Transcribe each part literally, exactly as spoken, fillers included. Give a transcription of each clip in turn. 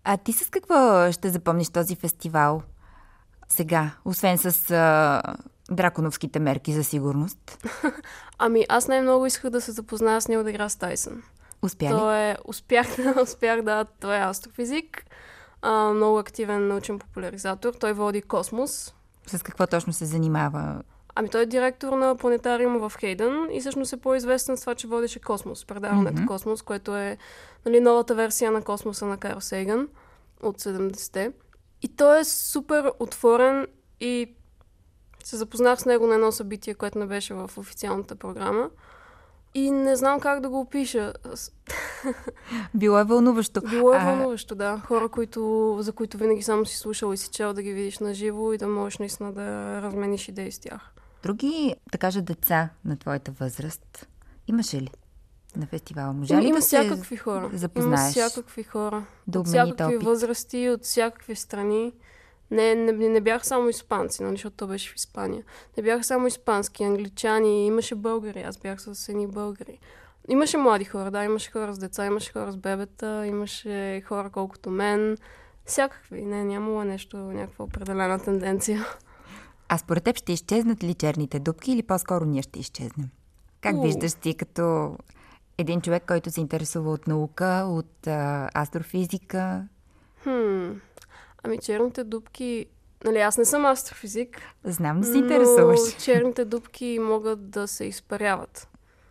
А ти с какво ще запомниш този фестивал сега, освен с а, драконовските мерки за сигурност? Ами аз най-много исках да се запозная с Нил деграс Тайсън. Успя ли? Той е, успях, успях да, той е астрофизик, а, много активен научен популяризатор. Той води Космос. С какво точно се занимава? Ами той е директор на планетариума в Хейдън и всъщност е по-известен с това, че водеше Космос, предаването mm-hmm. Космос, което е, нали, новата версия на Космоса на Карл Сейгън от седемдесетте. И той е супер отворен и се запознах с него на едно събитие, което не беше в официалната програма. И не знам как да го опиша. Било е вълнуващо. Било е вълнуващо, а... да. Хора, които, за които винаги само си слушал и си чел, да ги видиш наживо и да можеш наистина да размениш идеи с тях. Други, да кажа, деца на твоята възраст имаше ли на фестивала? Може ли има да всякакви се хора. запознаеш? Има всякакви хора. Да от всякакви възрасти, от всякакви страни. Не, не, не бяха само испанци, нали, защото то беше в Испания. Не бяха само испански, англичани, имаше българи. Аз бях с едни българи. Имаше млади хора, да, имаше хора с деца, имаше хора с бебета, имаше хора колкото мен. Всякакви. Не, нямало нещо, някаква определена тенденция. А според теб ще изчезнат ли черните дупки или по-скоро ние ще изчезнем? Как У. виждаш ти като един човек, който се интересува от наука, от а, астрофизика? Хм... Ами черните дупки... Нали, аз не съм астрофизик. Знам да се интересуваш. Но черните дупки могат да се изпаряват,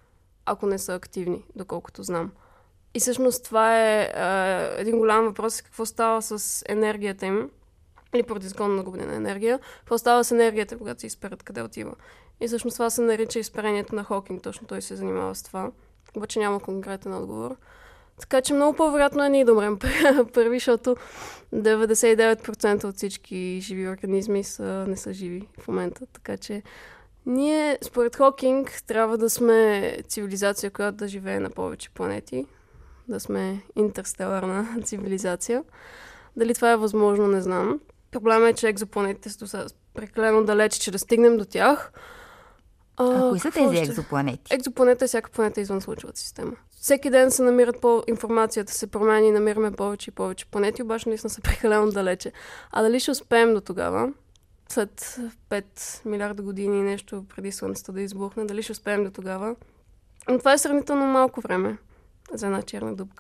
ако не са активни, доколкото знам. И всъщност това е, е един голям въпрос. Какво става с енергията им? Или протизаконно нагубена енергия. Какво става с енергията, когато се изперат? Къде отива? И всъщност това се нарича изпарението на Хокинг. Точно той се занимава с това. Обаче няма конкретен отговор. Така че много по-вероятно е ние да умрем първи, защото деветдесет и девет процента от всички живи организми са, не са живи в момента. Така че ние, според Хокинг, трябва да сме цивилизация, която да живее на повече планети. Да сме интерстеларна цивилизация. Дали това е възможно, не знам. Проблемът е, че екзопланетите са прекалено далече, че да стигнем до тях. А, а кои са тези ще? екзопланети? Екзопланета е всяка планета извън Слънчевата система. Всеки ден се намират по информацията, се промени, намираме повече и повече планети, обаче наистина са прекалено далече. А дали ще успеем до тогава, след пет милиарда години нещо преди Слънцето да избухне, дали ще успеем до тогава? Но това е сравнително малко време за една черна дупка.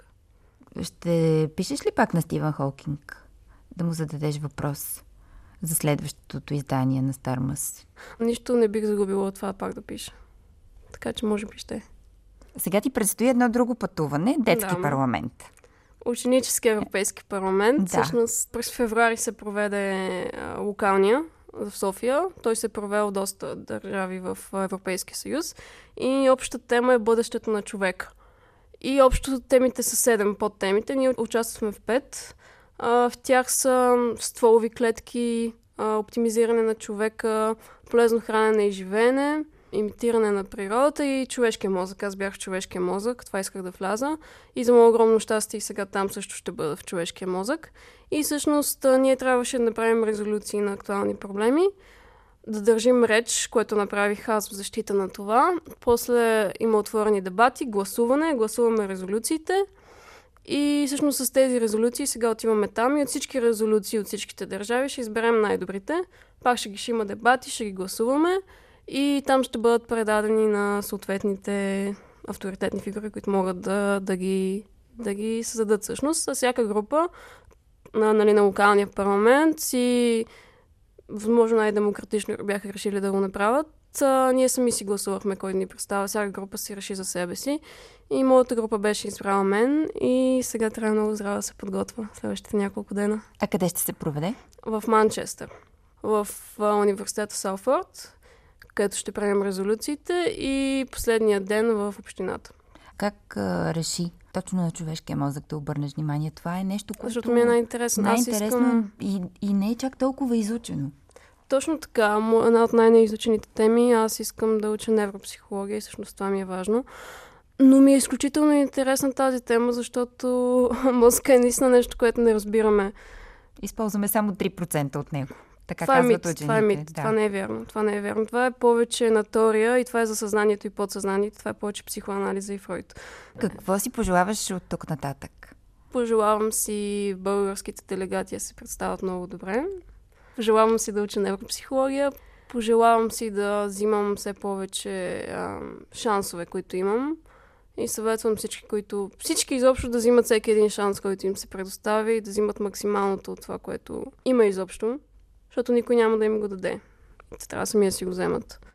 Ще пишеш ли пак на Стивън Хокинг? Да му зададеш въпрос за следващото издание на Стармъс. Нищо не бих загубила от това пак да пиша. Така че може би ще. Сега ти предстои едно друго пътуване, детски да, парламент. Ученически европейски парламент. Да. Всъщност през февруари се проведе а, локалния в София. Той се е провел в доста държави в Европейския съюз. И общата тема е бъдещето на човека. И общо темите са седем подтемите. Ние участваме в пет. А, в тях са стволови клетки, а, оптимизиране на човека, полезно хранене и живеене, имитиране на природата и човешкия мозък. Аз бях в човешкия мозък, това исках да вляза. И за моето огромно щастие сега там също ще бъда в човешкия мозък. И всъщност ние трябваше да направим резолюции на актуални проблеми, да държим реч, което направих аз в защита на това. После има отворени дебати, гласуване, гласуваме резолюциите. И всъщност с тези резолюции сега отиваме там и от всички резолюции от всичките държави ще изберем най-добрите. Пак ще ги ще има дебати, ще ги гласуваме и там ще бъдат предадени на съответните авторитетни фигури, които могат да, да, ги, да ги създадат всъщност. С всяка група на, нали, на локалния парламент и възможно най-демократично бяха решили да го направят. А, ние сами си гласувахме кой ни представя. Всяка група си реши за себе си. И моята група беше избрала мен и сега трябва много здраво да се подготвя следващите няколко дена. А къде ще се проведе? В Манчестър. В университета Салфорд, където ще правим резолюциите и последния ден в общината. Как а, реши точно на човешкия мозък да обърнеш внимание? Това е нещо, което... Защото ми е най-интересно. Най-интересно искам... и, и не е чак толкова изучено. Точно така. Една от най-неизучените теми. Аз искам да уча невропсихология и всъщност това ми е важно. Но ми е изключително интересна тази тема, защото мозъка е наистина нещо, което не разбираме. Използваме само три процента от него. Така това казват е мит, учените. това е мит. Да. Това не е вярно. Това не е вярно. Това е повече на теория и това е за съзнанието и подсъзнанието. Това е повече психоанализа и Фройд. Какво си пожелаваш от тук нататък? Пожелавам си българските делегати да се представят много добре. Пожелавам си да уча невропсихология. Пожелавам си да взимам все повече а, шансове, които имам. И съветвам всички, които... Всички изобщо да взимат всеки един шанс, който им се предостави и да взимат максималното от това, което има изобщо. Защото никой няма да им го даде. Те трябва сами да си го вземат.